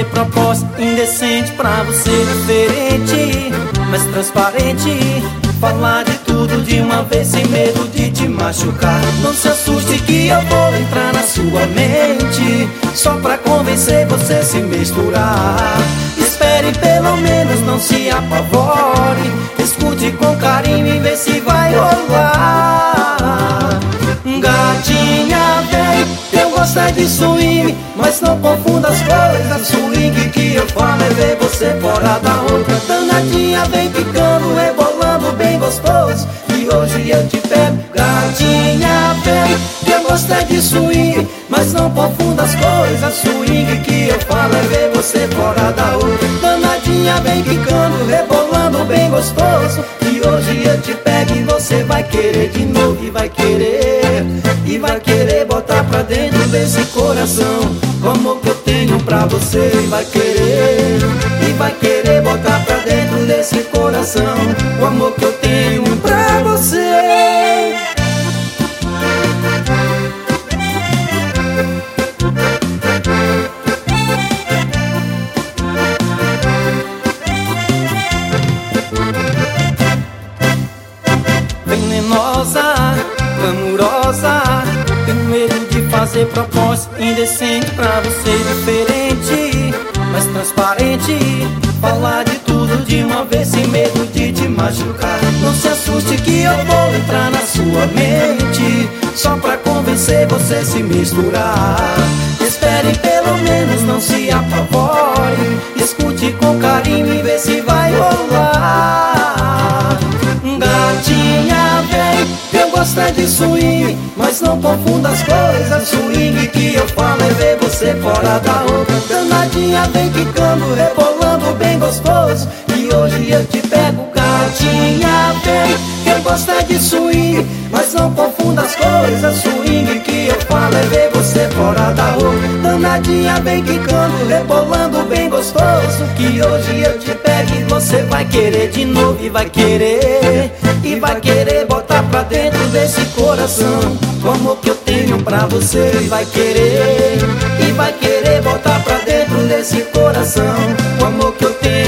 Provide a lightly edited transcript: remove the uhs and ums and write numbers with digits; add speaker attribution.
Speaker 1: fazer proposta indecente pra você, diferente, mas transparente. Falar de tudo de uma vez sem medo de te machucar. Não se assuste que eu vou entrar na sua mente, só pra convencer você se misturar. Espere pelo menos, não se apavore, escute com carinho e vê se vai rolar. Gatinha, vem, eu gosto é de swing, mas não confunda as coisas. Swing que eu falo é ver você fora da outra. Danadinha, vem ficando, rebolando bem gostoso, e hoje eu te pego. Gatinha, vem, eu gosto é de swing, mas não confunda as coisas. Swing que eu falo é ver você fora da outra. Danadinha, vem ficando, rebolando bem gostoso, e hoje eu te pego e você vai querer de novo, e vai querer, e vai querer botar pra dentro desse coração o amor que eu tenho pra você. E vai querer, e vai querer botar pra dentro desse coração o amor que eu tenho pra você. Venenosa, glamurosa, tenho medo de fazer proposta indecente pra você, diferente, mas transparente. Falar de tudo de uma vez sem medo de te machucar. Não se assuste que eu vou entrar na sua mente, só pra convencer você se misturar. Espere pelo menos, não se apavore, escute com carinho e vê se vai rolar. Gatinha, vem, eu gosto é de swing, mas não confunda as coisas. Swing que eu falo é ver você fora da outra. Danadinha, vem ficando, rebolando bem gostoso, e hoje eu te pego. Gatinha, vem, eu gosto é de swing, mas não confunda as coisas. Swing que eu falo é ver você fora da outra. Danadinha, vem ficando, rebolando bem gostoso, que hoje eu te pego e você vai querer de novo, e vai querer, e vai querer botar pra dentro desse coração o amor que eu tenho pra você. E vai querer, e vai querer botar pra dentro desse coração o amor que eu tenho